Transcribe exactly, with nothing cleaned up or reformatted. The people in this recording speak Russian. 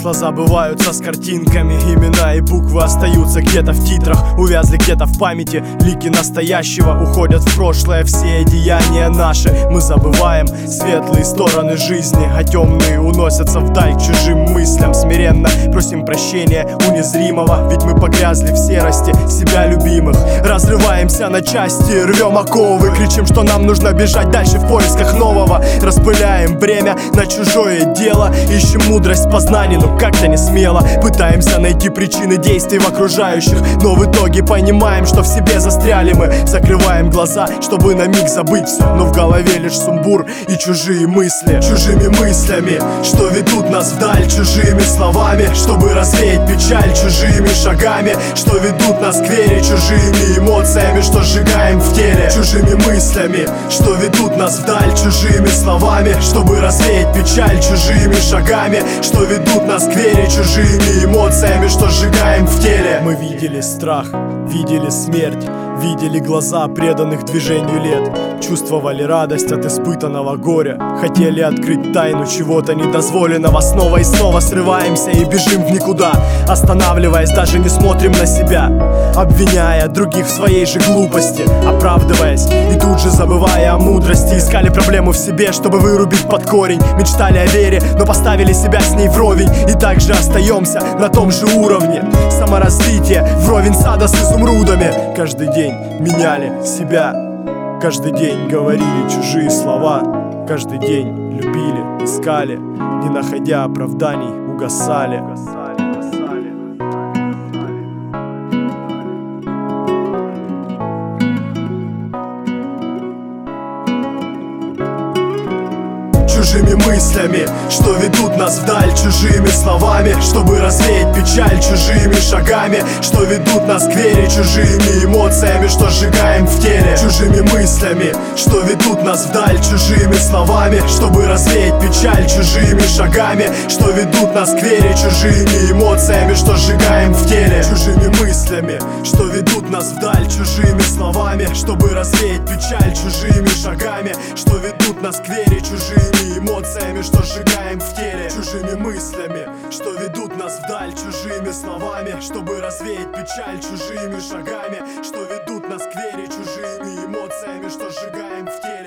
Числа забываются с картинками, имена и буквы остаются где-то в титрах, увязли где-то в памяти. Лики настоящего уходят в прошлое, все деяния наши мы забываем. Светлые стороны жизни, а темные уносятся вдаль к чужим мыслям. Смиренно просим прощения у незримого, ведь мы погрязли в серости себя любимых. Разрываемся на части, рвем оковы, кричим, что нам нужно бежать дальше в поисках нового. Распыляем бремя на чужое дело, ищем мудрость познаний, но как-то не смело. Пытаемся найти причины действий в окружающих, но в итоге понимаем, что в себе застряли мы. Закрываем глаза, чтобы на миг забыть все, но в голове лишь сумбур и чужие мысли. Чужими мыслями, что ведут нас вдаль, чужими словами, чтобы развеять печаль, чужими шагами, что ведут нас к вере, чужими эмоциями, что сжигаем в теле. Чужими мыслями, что ведут нас вдаль, чужими словами, чтобы развеять печаль, чужими шагами, что ведут нас к вере, чужими эмоциями, что сжигаем в теле. Мы видели страх, видели смерть, видели глаза преданных движению лет, чувствовали радость от испытанного горя, хотели открыть тайну чего-то недозволенного. Снова и снова срываемся и бежим в никуда, останавливаясь, даже не смотрим на себя, обвиняя других в своей же глупости, оправдываясь и тут же забывая о мудрости. Искали проблему в себе, чтобы вырубить под корень, мечтали о вере, но поставили себя с ней вровень, и также остаемся на том же уровне. Саморазвитие вровень сада с изумрудами. Каждый день меняли себя, каждый день говорили чужие слова, каждый день любили, искали, не находя оправданий, угасали. Чужими мыслями, что ведут нас вдаль, чужими словами, чтобы развеять печаль, чужими шагами, что ведут нас к вере, чужими эмоциями, что сжигаем в теле. Чужими мыслями, что ведут нас вдаль, чужими словами, чтобы развеять печаль, чужими шагами, что ведут нас к вере, чужими эмоциями, что сжигаем в теле. Чужими мыслями, что ведут нас вдаль, чужими словами, чтобы развеять печаль, чужими шагами, что ведут нас к вере, чужими эмоциями, что сжигаем в теле. Чужими мыслями, что ведут нас вдаль, чужими словами, чтобы развеять печаль, чужими шагами, что ведут нас к вере, чужими эмоциями, что сжигаем в теле.